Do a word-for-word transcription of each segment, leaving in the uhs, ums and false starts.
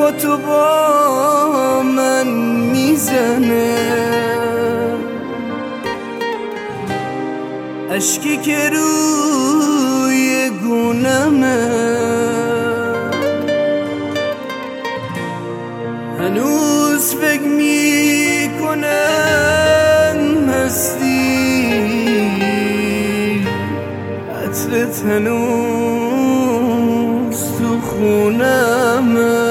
با تو با من میزنه، اشکی که روی گونمه هنوز فکر میکنم هستی، عطرت هنوز تو خونمه.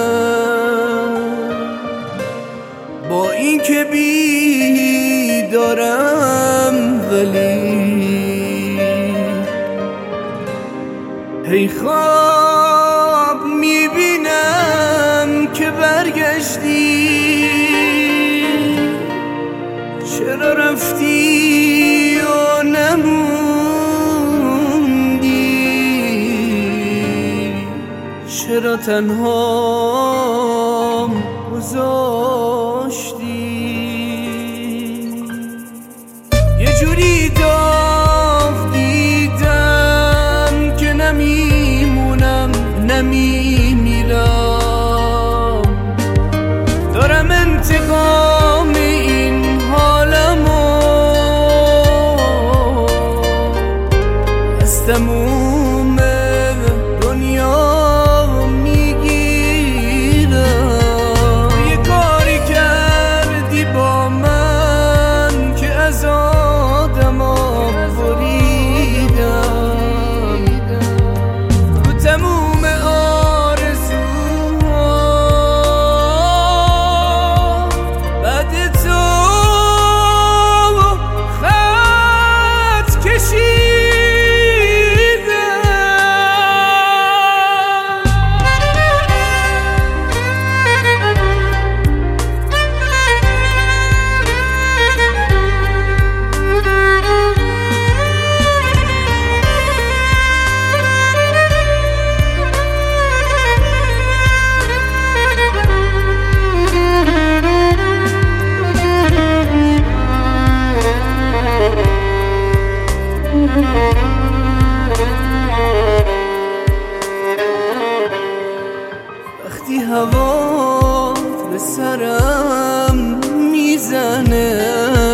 با این که بیدارم ولی هی خواب میبینم که برگشتی، چرا رفتی و نموندی، چرا تنها گذاشتی. یه جوری داغ دیدم که نمیمونم نمیمیرم، دارم انتقام این حالمو از تموم دنیا میگیرم. یه کاری کردی با من که از آدما بریدم، تو تموم آرزوها بعد تو خط کشیدم. وقتی هوا به سرم میزنه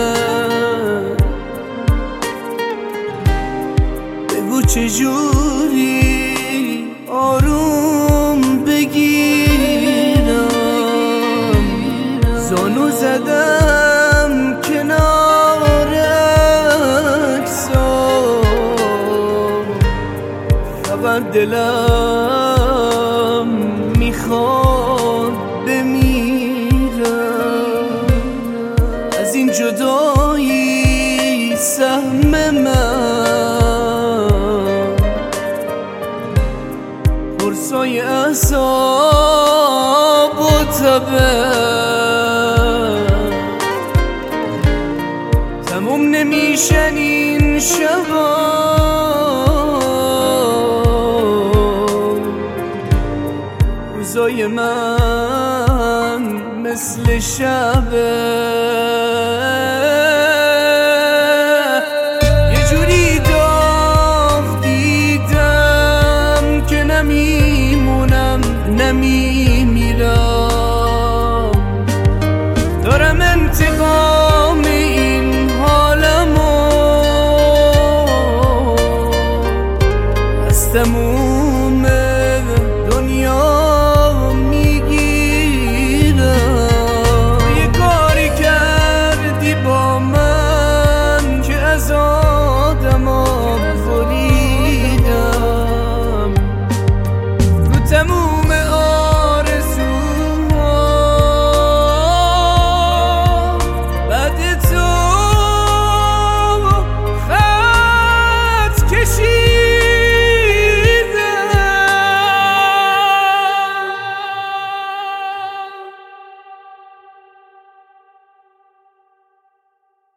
بگو چجوری آروم بگیرم، زانو زدم کنار اکسام، خبر دلم میخواد بمیرم، از این جدایی سهم من پرسای اعصاب و تبه، تموم نمیشن این شبا، روزای من مثل شبه. یه جوری داغ دیدم که نمیمونم نمیمیرم، دارم انتقام این حالمو از تموم